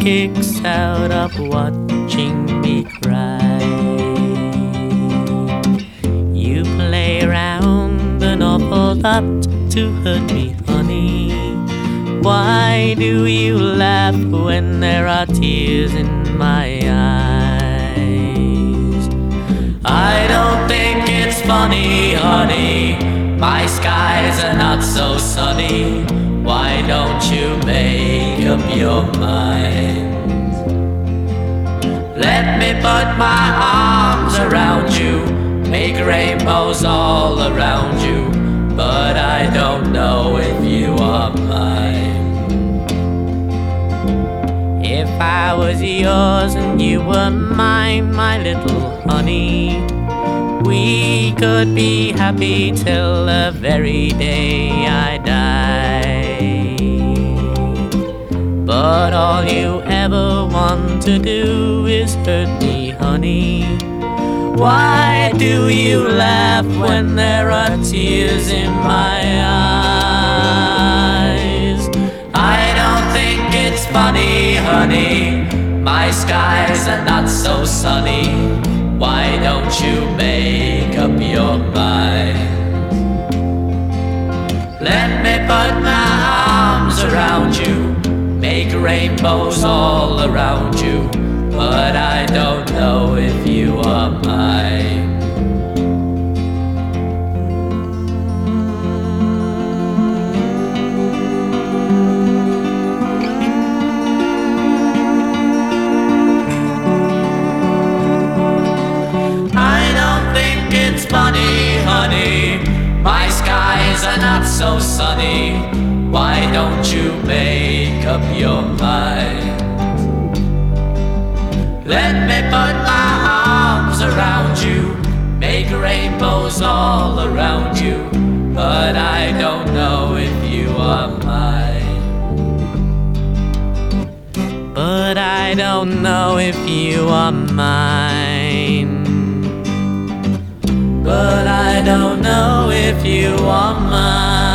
kicks out of watching me cry. You play around an awful lot to hurt me, honey. Why do you laugh when there are tears in my eyes? I don't think it's funny, honey. My skies are not so sunny. Why don't you make up your mind? Let me put my arms around you, make rainbows all around you, but I don't know if you are mine. If I was yours and you were mine, my little honey, we could be happy till the very day I die. But all you ever want to do is hurt me, honey. Why do you laugh when there are tears in my eyes? I don't think it's funny, honey. My skies are not so sunny. Why don't you make up your mind? Let me put my arms around you, make rainbows all around you, but I don't know if you are mine. It's funny, honey, my skies are not so sunny. Why don't you make up your mind? Let me put my arms around you, make rainbows all around you, but I don't know if you are mine. But I don't know if you are mine. But I don't know if you are mine.